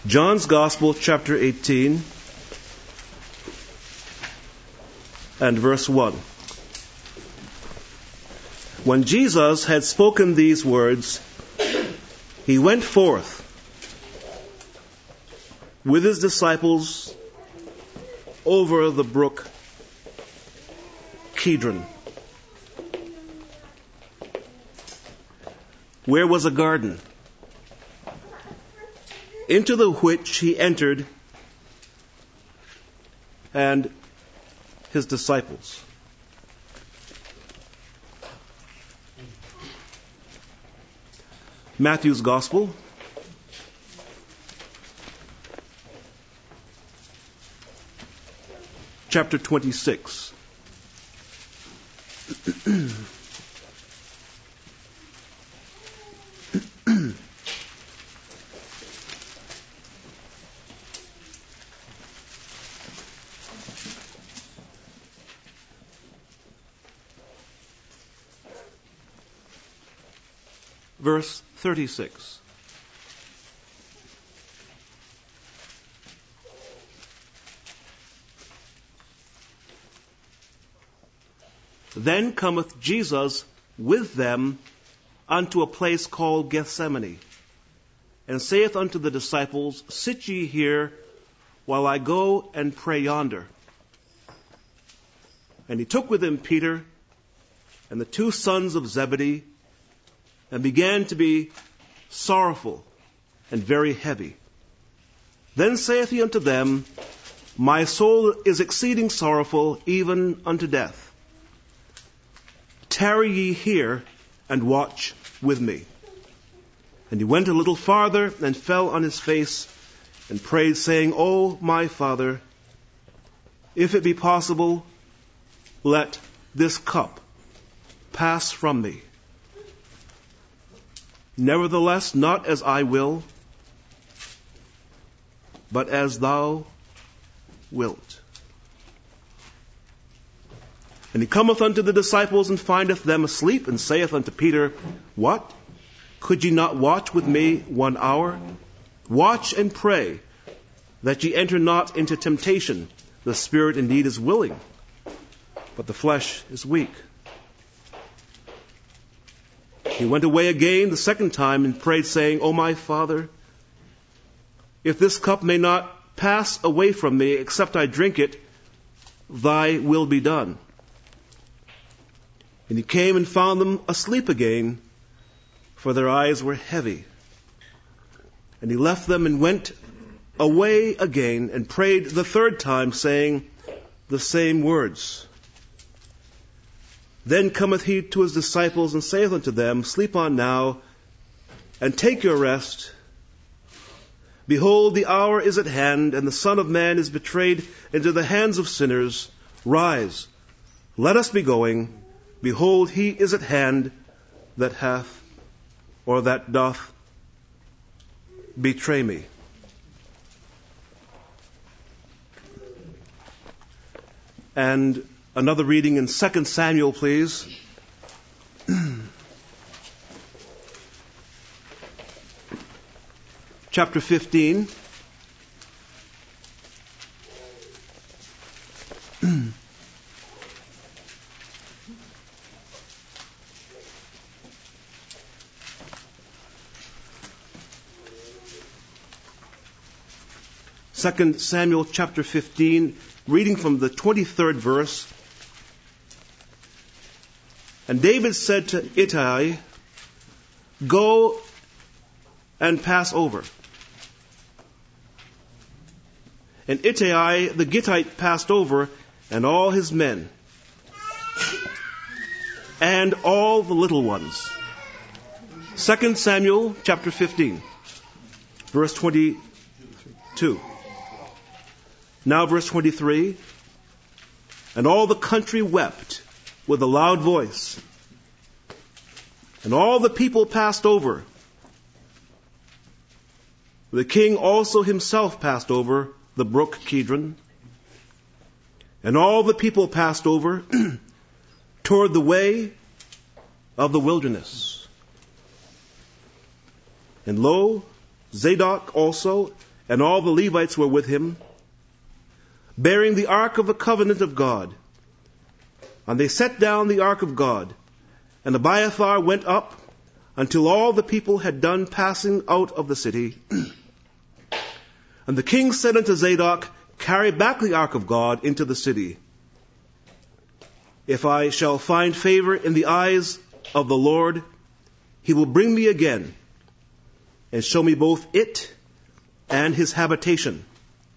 John's Gospel, chapter 18, and verse 1. When Jesus had spoken these words, he went forth with his disciples over the brook Kidron, where was a garden, into the which he entered and his disciples. Matthew's Gospel, chapter 26. Verse 36. Then cometh Jesus with them unto a place called Gethsemane, and saith unto the disciples, Sit ye here, while I go and pray yonder. And he took with him Peter and the two sons of Zebedee, and began to be sorrowful and very heavy. Then saith he unto them, My soul is exceeding sorrowful, even unto death. Tarry ye here, and watch with me. And he went a little farther, and fell on his face, and prayed, saying, O my Father, if it be possible, let this cup pass from me. Nevertheless, not as I will, but as thou wilt. And he cometh unto the disciples, and findeth them asleep, and saith unto Peter, What? Could ye not watch with me 1 hour? Watch and pray, that ye enter not into temptation. The spirit indeed is willing, but the flesh is weak. He went away again the second time, and prayed, saying, O my Father, if this cup may not pass away from me, except I drink it, thy will be done. And he came and found them asleep again, for their eyes were heavy. And he left them and went away again, and prayed the third time, saying the same words. Then cometh he to his disciples, and saith unto them, Sleep on now, and take your rest. Behold, the hour is at hand, and the Son of Man is betrayed into the hands of sinners. Rise, let us be going. Behold, he is at hand that hath, or that doth, betray me. And another reading in 2 Samuel, please. Chapter 15. Second Samuel chapter 15, reading from the 23rd verse. And David said to Ittai, Go and pass over. And Ittai the Gittite passed over, and all his men, and all the little ones. 2 Samuel chapter 15, verse 22. Now verse 23. And all the country wept with a loud voice. And all the people passed over. The king also himself passed over the brook Kidron. And all the people passed over toward the way of the wilderness. And lo, Zadok also and all the Levites were with him, bearing the ark of the covenant of God. And they set down the ark of God, and Abiathar went up until all the people had done passing out of the city. And the king said unto Zadok, Carry back the ark of God into the city. If I shall find favor in the eyes of the Lord, he will bring me again, and show me both it and his habitation.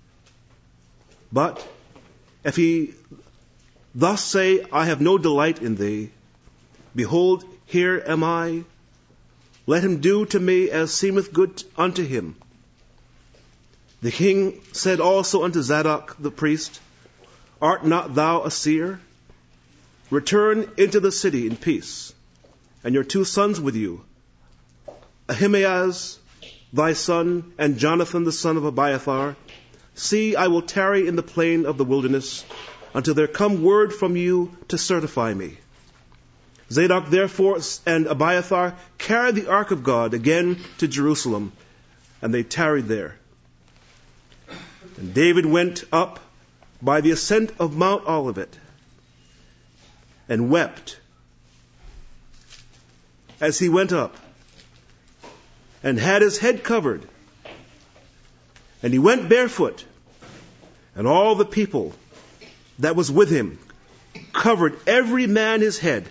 But if he thus say, I have no delight in thee, behold, here am I, let him do to me as seemeth good unto him. The king said also unto Zadok the priest, Art not thou a seer? Return into the city in peace, and your 2 sons with you, Ahimaaz thy son, and Jonathan the son of Abiathar. See, I will tarry in the plain of the wilderness, until there come word from you to certify me. Zadok therefore and Abiathar carried the ark of God again to Jerusalem, and they tarried there. And David went up by the ascent of Mount Olivet, and wept as he went up, and had his head covered. And he went barefoot, and all the people that was with him covered every man his head.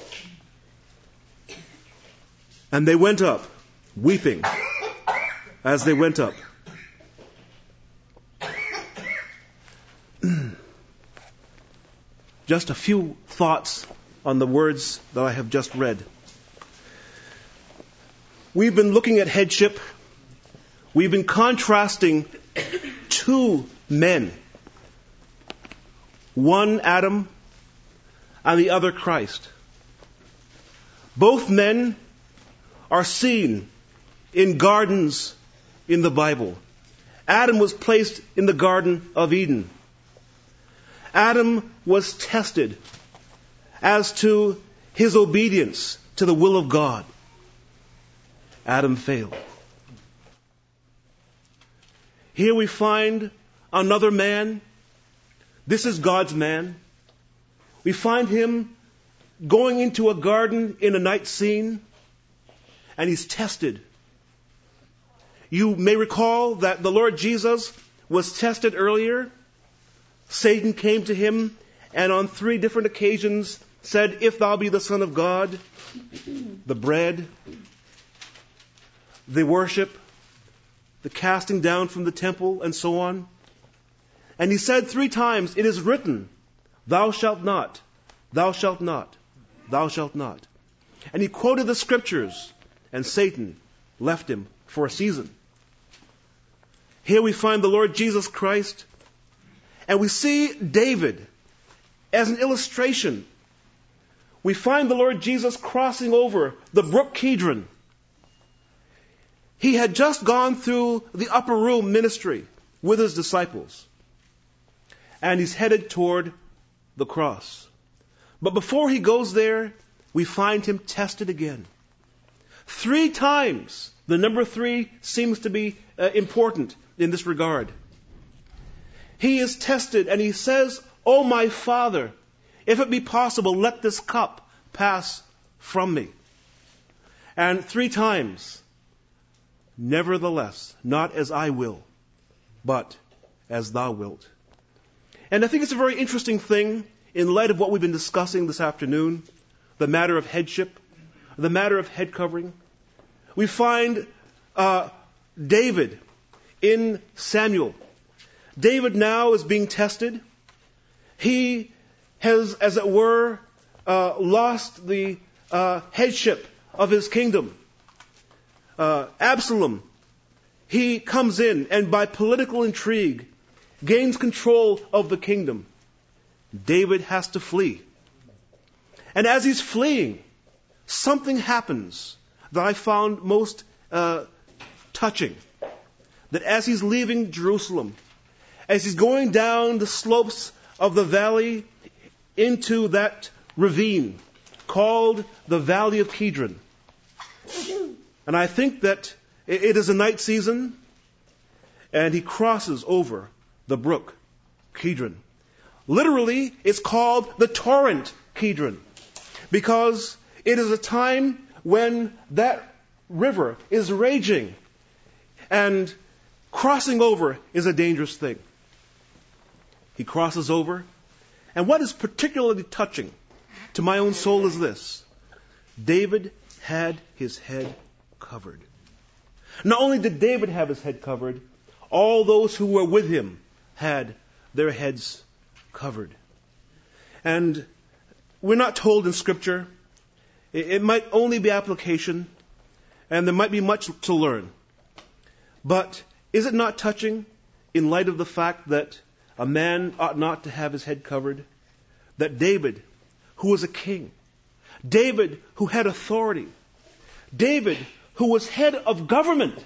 And they went up, weeping, as they went up. Just a few thoughts on the words that I have just read. We've been looking at headship. We've been contrasting 2 men. One Adam and the other Christ. Both men are seen in gardens in the Bible. Adam was placed in the Garden of Eden. Adam was tested as to his obedience to the will of God. Adam failed. Here we find another man. This is God's man. We find him going into a garden in a night scene, and he's tested. You may recall that the Lord Jesus was tested earlier. Satan came to him and on 3 different occasions said, If thou be the Son of God, the bread, the worship, the casting down from the temple, and so on. And he said 3 times, It is written, Thou shalt not, thou shalt not, thou shalt not. And he quoted the scriptures, and Satan left him for a season. Here we find the Lord Jesus Christ, and we see David as an illustration. We find the Lord Jesus crossing over the brook Kidron. He had just gone through the upper room ministry with his disciples, and he's headed toward the cross. But before he goes there, we find him tested again. 3 times. The number 3 seems to be important in this regard. He is tested, and he says, O my Father, if it be possible, let this cup pass from me. And 3 times, nevertheless, not as I will, but as thou wilt. And I think it's a very interesting thing in light of what we've been discussing this afternoon, the matter of headship, the matter of head covering. We find David in Samuel. David now is being tested. He has, as it were, lost the headship of his kingdom. Absalom, he comes in and by political intrigue gains control of the kingdom. David has to flee. And as he's fleeing, something happens that I found most touching. That as he's leaving Jerusalem, as he's going down the slopes of the valley into that ravine called the Valley of Kidron. And I think that it is a night season, and he crosses over the brook Kidron. Literally, it's called the torrent Kidron, because it is a time when that river is raging, and crossing over is a dangerous thing. He crosses over, and what is particularly touching to my own soul is this: David had his head covered. Not only did David have his head covered, all those who were with him had their heads covered. And we're not told in Scripture. It might only be application, and there might be much to learn. But is it not touching in light of the fact that a man ought not to have his head covered? That David, who was a king, David, who had authority, David, who was head of government,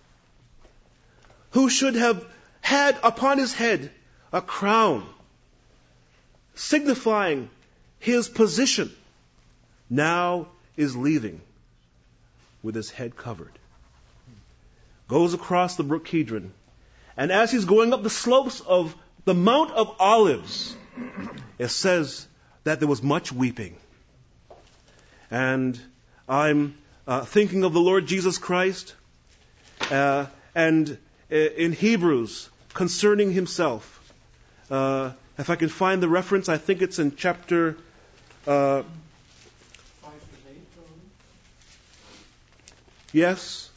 who should have had upon his head a crown, signifying his position, now is leaving with his head covered. Goes across the brook Kidron, and as he's going up the slopes of the Mount of Olives, it says that there was much weeping. And I'm thinking of the Lord Jesus Christ, and in Hebrews concerning himself. If I can find the reference, I think it's in chapter 5 to 8. Yes.